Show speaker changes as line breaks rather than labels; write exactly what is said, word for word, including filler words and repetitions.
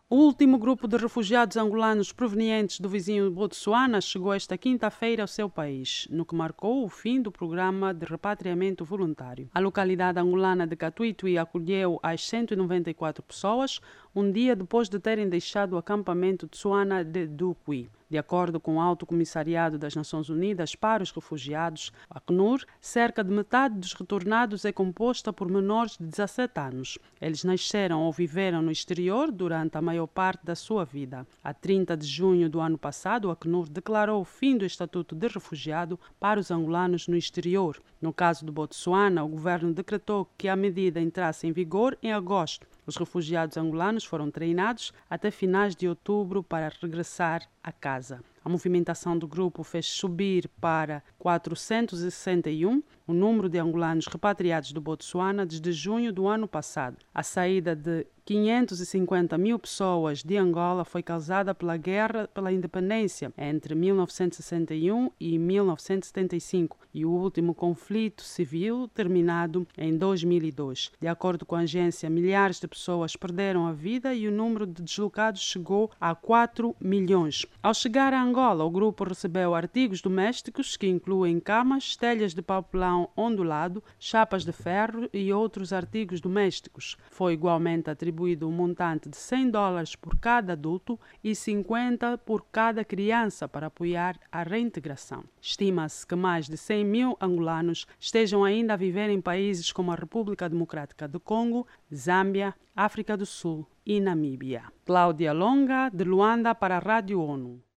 O último grupo de refugiados angolanos provenientes do vizinho Botsuana chegou esta quinta-feira ao seu país, no que marcou o fim do programa de repatriamento voluntário. A localidade angolana de Catuituí acolheu as cento e noventa e quatro pessoas, um dia depois de terem deixado o acampamento Tsuana de Duqui. De acordo com o Alto Comissariado das Nações Unidas para os Refugiados, a ACNUR, cerca de metade dos retornados é composta por menores de dezassete anos. Eles nasceram ou viveram no exterior durante a maior parte da sua vida. A trinta de junho do ano passado, a ACNUR declarou o fim do Estatuto de Refugiado para os angolanos no exterior. No caso do Botsuana, o governo decretou que a medida entrasse em vigor em agosto. Os refugiados angolanos foram treinados até finais de outubro para regressar a casa. A movimentação do grupo fez subir para quatrocentos e sessenta e um o número de angolanos repatriados do Botsuana desde junho do ano passado. A saída de quinhentas e cinquenta mil pessoas de Angola foi causada pela Guerra pela Independência entre mil novecentos e sessenta e um e mil novecentos e setenta e cinco e o último conflito civil terminado em dois mil e dois. De acordo com a agência, milhares de pessoas perderam a vida e o número de deslocados chegou a quatro milhões. Ao chegar a Angola, o grupo recebeu artigos domésticos que incluem camas, telhas de papelão ondulado, chapas de ferro e outros artigos domésticos. Foi igualmente atribuído um montante de cem dólares por cada adulto e cinquenta por cada criança para apoiar a reintegração. Estima-se que mais de cem mil angolanos estejam ainda a viver em países como a República Democrática do Congo, Zâmbia, África do Sul e Namíbia. Cláudia Longa, de Luanda, para a Rádio ONU.